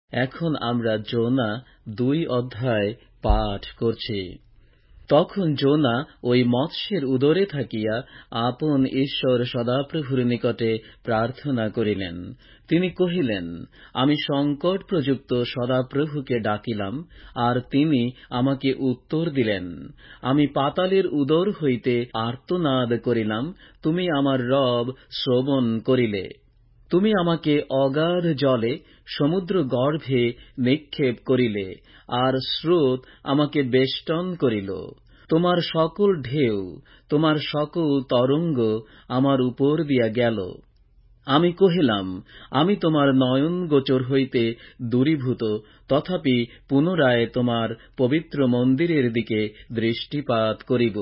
এখন আমরা যোনা ২ অধ্যায় পাঠ করছি। তখন যোনা ওই মৎস্যের উদরে থাকিয়া আপন ঈশ্বর সদাপ্রভুর নিকটে প্রার্থনা করিলেন। তিনি কহিলেন, আমি সংকট প্রযুক্ত সদাপ্রভুকে ডাকিলাম, আর তিনি আমাকে উত্তর দিলেন। আমি পাতালের উদর হইতে আর্তনাদ করিলাম, তুমি আমার রব শ্রবণ করিলে। তুমি আমাকে অগাধ জলে সমুদ্র গর্ভে নিক্ষেপ করিলে, আর স্রোত আমাকে বেষ্টন করিল। তোমার সকল ঢেউ, তোমার সকল তরঙ্গ আমার উপর দিয়া গেল। আমি কহিলাম, আমি তোমার নয়ন গোচর হইতে দূরীভূত, তথাপি পুনরায় তোমার পবিত্র মন্দিরের দিকে দৃষ্টিপাত করিব।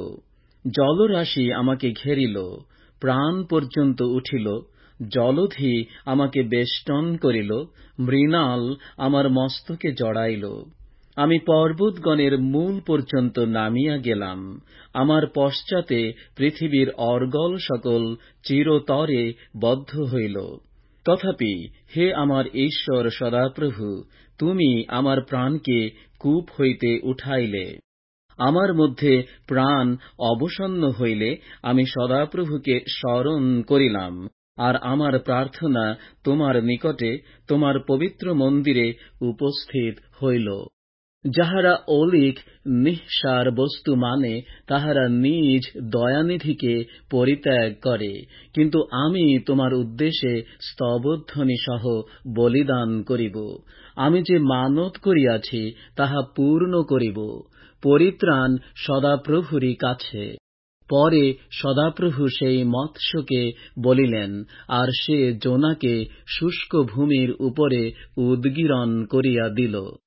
জলরাশি আমাকে ঘেরিল, প্রাণ পর্যন্ত উঠিল, জলধি আমাকে বেষ্টন করিল, মৃণাল আমার মস্তকে জড়াইল। আমি পর্বতগণের মূল পর্যন্ত নামিয়া গেলাম, আমার পশ্চাতে পৃথিবীর অর্গল সকল চিরতরে বদ্ধ হইল। তথাপি হে আমার ঈশ্বর সদাপ্রভু, তুমি আমার প্রাণকে কূপ হইতে উঠাইলে। আমার মধ্যে প্রাণ অবসন্ন হইলে আমি সদাপ্রভুকে স্মরণ করিলাম, আর আমার প্রার্থনা তোমার নিকটে, তোমার পবিত্র মন্দিরে উপস্থিত হইল। যাহারা অলিক নিঃসার বস্তু মানে, তাহারা নিজ দয়ানিধিকে পরিত্যাগ করে, কিন্তু আমি তোমার উদ্দেশ্যে স্তবধ্বনি সহ বলিদান করিব। আমি যে মানত করিয়াছি তাহা পূর্ণ করিব। পরিত্রাণ সদাপ্রভুরই কাছে। পরে সদাপ্রভু সেই মৎস্যকে বলিলেন, আর সে যোনাকে শুষ্ক ভূমির উপরে উদ্গীরণ করিয়া দিল।